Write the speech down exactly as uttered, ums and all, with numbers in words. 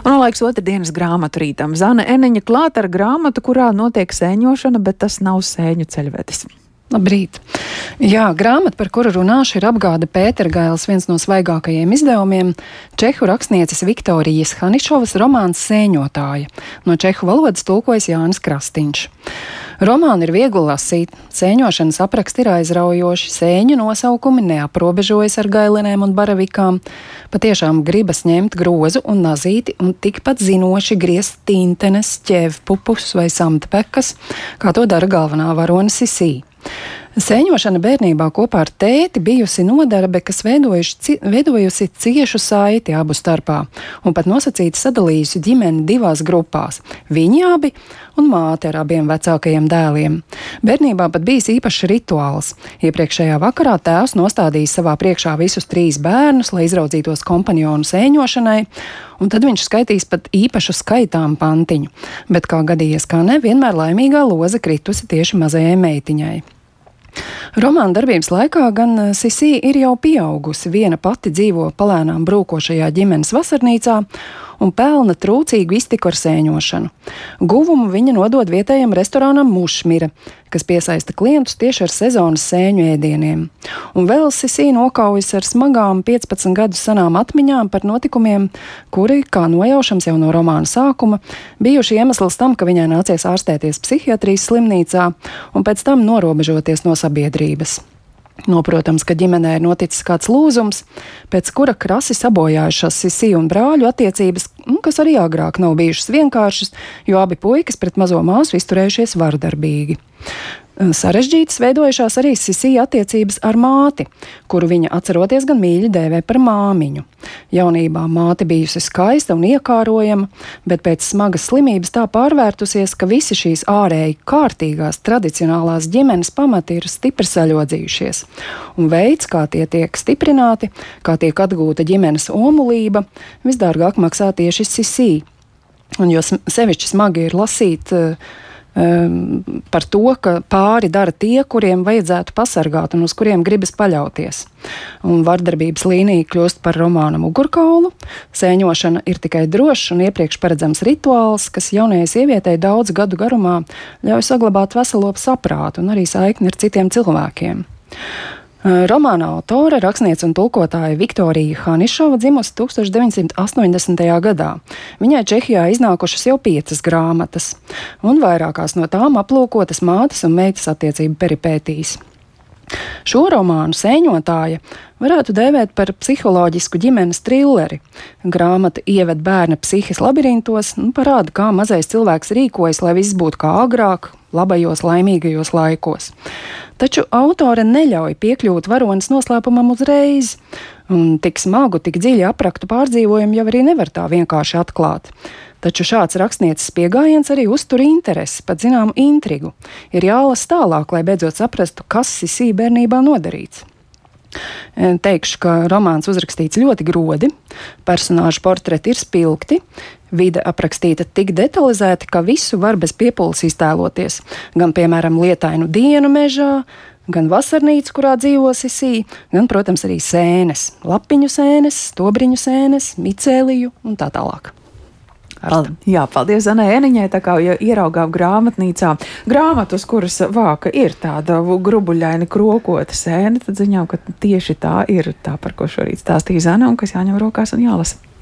Un laiks otrdienas grāmatu rītam. Zane Eneņa klāt ar grāmatu, kurā notiek sēņošana, bet tas nav sēņu ceļvedis. Labrīt! Jā, grāmata, par kuru runāšu, ir Apgāde Pētergailes viens no svaigākajiem izdevumiem - čehu rakstnieces Viktorijas Hanišovas romāns Sēņotāja. No čehu valodas tulkojas Jānis Krastīņš. Romānu ir viegli lasīt, sēņošanas apraksti ir aizraujoši, sēņu nosaukumi neaprobežojas ar gailenēm un baravikām. Patiešām gribas ņemt grozu un nazīti un tikpat zinoši griezt tintenes, ķēvpupus vai samtpekas, kā to dara galvenā varone Sisī. Sēņošana bērnībā kopā ar tēti bijusi nodarbe, kas veidojuši, veidojusi ciešu saiti abu starpā un pat nosacīti sadalījusi ģimeni divās grupās - viņi abi un māte ar abiem vecākajiem dēliem. Bērnībā pat bijis īpašs rituāls. Iepriekšējā vakarā tēvs nostādījis savā priekšā visus trīs bērnus, lai izraudzītos kompanjonu sēņošanai, un tad viņš skaitīs pat īpašu skaitām pantiņu, bet kā gadījies kā ne, vienmēr laimīgā loza kritusi tieši mazajai meitiņai. Romāna darbības laikā gan Sisī ir jau pieaugusi, viena pati dzīvo palēnām brūkošajā ģimenes vasarnīcā un pelna trūcīgu iztiku ar sēņošanu. Guvumu viņa nodod vietējam restorānam Mušmira, kas piesaista klientus tieši ar sezonas sēņu ēdieniem. Un vēl Sisī nokaujas ar smagām piecpadsmit gadus senām atmiņām par notikumiem, kuri, kā nojaušams jau no romāna sākuma, bijuši iemesls tam, ka viņai nācies ārstēties psihiatrijas slimnīcā un pēc tam norobežoties no sabiedrības. Noprotams, ka ģimenē ir noticis kāds lūzums, pēc kura krasi sabojājušās Sisī un brāļu attiecības, kas arī agrāk nav bijušas vienkāršas, jo abi puikas pret mazo māsu izturējušies vardarbīgi. Sarežģītas veidojušās arī Sisī attiecības ar māti, kuru viņa atceroties gan mīļi dēvē par māmiņu. Jaunībā māte bijusi skaista un iekārojama, bet pēc smagas slimības tā pārvērtusies, ka visi šīs ārēji kārtīgās tradicionālās ģimenes pamati ir stipri saļodzījušies. Un veids, kā tie tiek stiprināti, kā tiek atgūta ģimenes omulība, visdārgāk maksā tieši Sisī. Un jo sevišķi smagi ir lasīt uh, par to, ka pāri dara tie, kuriem vajadzētu pasargāt un uz kuriem gribas paļauties. Un vardarbības līnija kļūst par romāna mugurkaulu. Sēņošana ir tikai drošs un iepriekš paredzams rituāls, kas jaunajai sievietei daudz gadu garumā ļauj saglabāt veselo saprātu un arī saikni ar citiem cilvēkiem. Romāna autore, rakstniece un tulkotāja Viktorija Hanišova dzimusi tūkstoš deviņsimt astoņdesmitajā gadā. Viņai Čehijā iznākušas jau piecas grāmatas, un vairākās no tām aplūkotas mātes un meitas attiecību peripētīs. Šo romānu Sēņotāja varētu dēvēt par psiholoģisku ģimenes trilleri. Grāmata ieved bērna psihes labirintos un parāda, kā mazais cilvēks rīkojas, lai viss būtu kā agrāk, labajos, laimīgajos laikos. Taču autore neļauj piekļūt varonas noslēpumam uzreiz, un tik smagu, tik dziļi apraktu pārdzīvojumu jau arī nevar tā vienkārši atklāt. Taču šāds rakstnieces pieejams arī uztur interesi, pat zināmu intrigu. Ir jālasa tālāk, lai beidzot saprastu, kas Sisī bērnībā nodarīts. Teikšu, ka romāns uzrakstīts ļoti grodi, personāžu portreti ir spilgti, vide aprakstīta tik detalizēti, ka visu var bez piepūles iztēloties. Gan, piemēram, lietainu dienu mežā, gan vasarnīcu, kurā dzīvo Sisī, gan, protams, arī sēnes, lapiņu sēnes, stobriņu sēnes, micēliju un tā tālāk. Paldies. Jā, paldies Zanai Eniņai, tā kā ja ieraugām grāmatnīcā grāmatus, kuras vāka ir tāda grubuļaini krokota sēne, tad ziņām, ka tieši tā ir tā, par ko šorīt stāstīja Zana un kas jāņem rokās un jālasa.